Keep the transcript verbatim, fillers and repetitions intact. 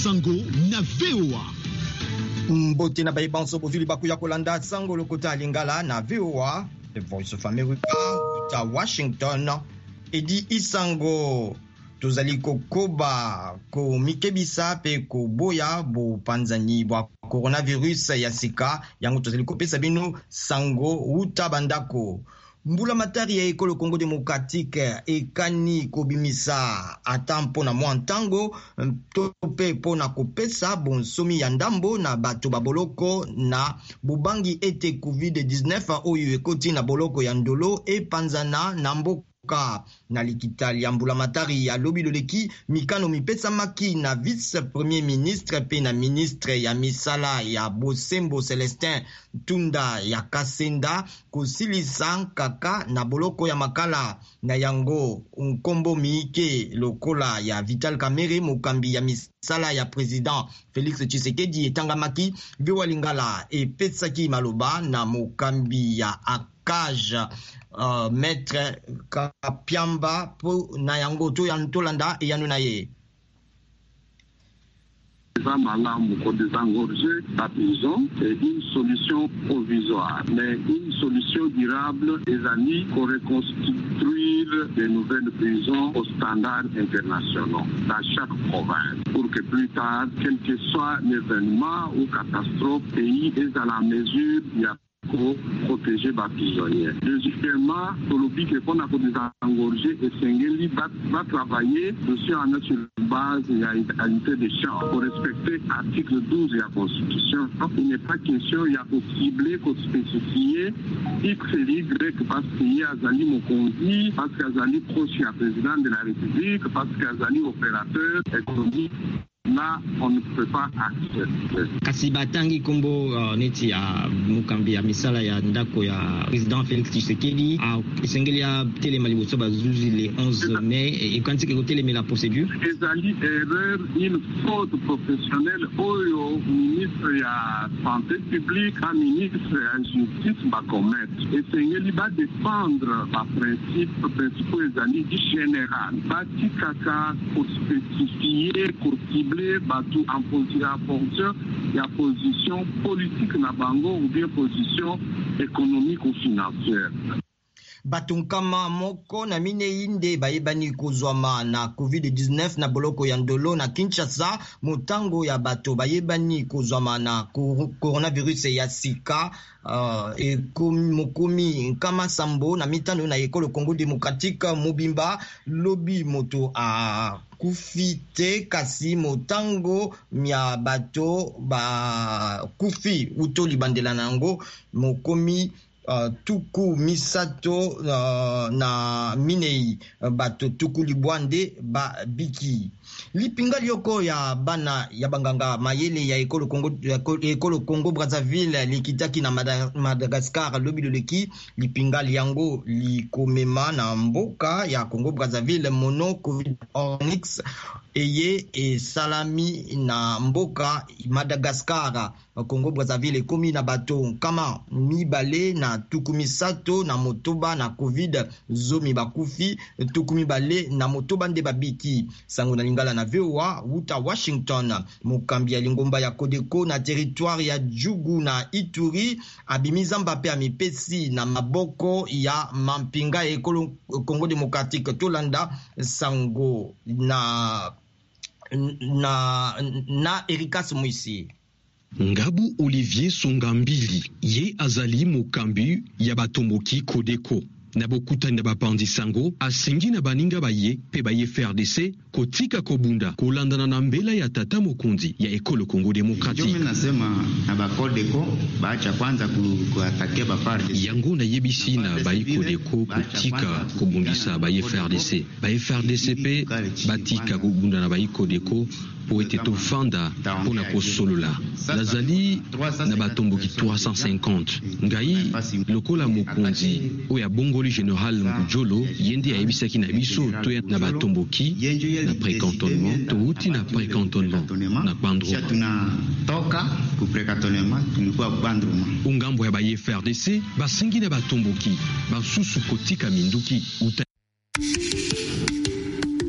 Sango na V O A. Mbote na baibanso bozuli bakuya kolanda Sango lokota lingala na V O A, The Voice of America, ta Washington. Edi Isango tozali kokoba ko mikebisa pe ko boya bo panzani bwa coronavirus ya sika yango tozali kopesa bino sango uta bandako. Mbula matari ya ekolo Congo Democratique ekani kobimisa ata mpona mwa ntango to pe pona kopesa bonsomi ya ndambo na bato baboloko na bubangi ete covid dix-neuf oyo ekoti na boloko ya ndolo epanzana na mboka na likitali ya mbula matari ya lobi loleki mikano mipesa maki na vice premier ministre pe na ministre ya misala ya Bosembo Celestin Tunda ya Kasenda kusilisa kaka na boloko ya makala na yango nkombo miike lokola ya Vital Kamerhe mokambi ya misala ya president Félix Tshisekedi etangamaki viwa lingala epesaki maloba na mokambi ya Akaj Uh, maître Kapiamba po na yango to yantolanda yanu na ye. Désengorger la prison est une solution provisoire, mais une solution durable des amis pour reconstruire de nouvelles prisons aux standards internationaux dans chaque province, pour que plus tard, quel que soit l'événement ou catastrophe, le pays est à la mesure de pour protéger les prisonniers. Deuxièmement, pour le but qu'on a désengorger et Sengeli va travailler sur une base de l'égalité des chances pour respecter l'article douze de la Constitution. Il n'est pas question, il y a possible qu'on spécifie X et Y parce qu'il y a Azali Mokonzi, parce qu'Azali proche du président de la République, parce qu'Azali opérateur économique. Là, on ne peut pas accepter. Kasi batangi kombo uh, neti ya mukambi ya misala ya ndako ya président Félix Tshisekedi a esengeli ya telema liboso bazuzi le onze mai et quand il telema la procédure ezali erreur une faute professionnelle oyo ministre ya santé publique a ministre ya justice ba commettre esengeli ba défendre ba principe principaux ezali du général ba tikaka pour spécifier pour Batou en fonction de la position politique na bango ou bien position économique ou financière. Batunkama moko na mine inde bayebani kozwama na covid dix-neuf na boloko ya ndolo na Kinshasa motango ya bato bayebani kozwama na coronavirus ya sika uh, e mokomi kama sambo na mitano na ekolo Congo Democratique mobimba lobi moto a kufi te kasi motango mya bato ba kufi utoli bandela nango mokomi Uh, tuku misato uh, na minei uh, bato tuku libwande ba biki lipinga lioko ya bana ya banganga mayele ya ekolo Congo ekolo Congo Brazzaville likitaki na Madagascar lobi loleki lipinga liango likomema na mboka ya Congo Brazzaville mono covid onyx eye e salami na mboka Madagascar Congo Brazzaville komi na bato kama mibale na tukumi sato na motoba na covid zomi bakufi tukumi bale na motoba nde babiki sango na lingala na V O A uta Washington mokambi ya lingomba ya Kodeko na territoire ya Jugu na Ituri abimiza mbape amipesi na maboko ya mampinga ekolo Congo Democratique tolanda sango na na na Erikas Moisi. Ngabu Olivier Songambili ye azali mokambi ya batomboki Kodeko na bokuta na bapandi sango asengi na baninga baye pe baye F R D C kotika kobunda kolandana na mbela ya tata mokundi ya ekolo Congo Democratique. Mimi nasema na ba Kodeko baacha kwanza kuatakia ba F R D C yango na yebisi na baye Kodeko kotika kobundisa baye F R D C baye F R D C pe batika kobunda na baye Kodeko po ete tofanda pona kosolola nazali na batomboki trois cent cinquante ngai lokola mokonzi oya bongo général Ngujolo yende ayebisaki na biso toya na batomboki na pré-cantonnement touti na pré-cantonnement na bandroma tunatoka ku pré-cantonnement tulikuwa bandroma ungambo ya ba F R D C basengi na batomboki basusu kotika minduki uta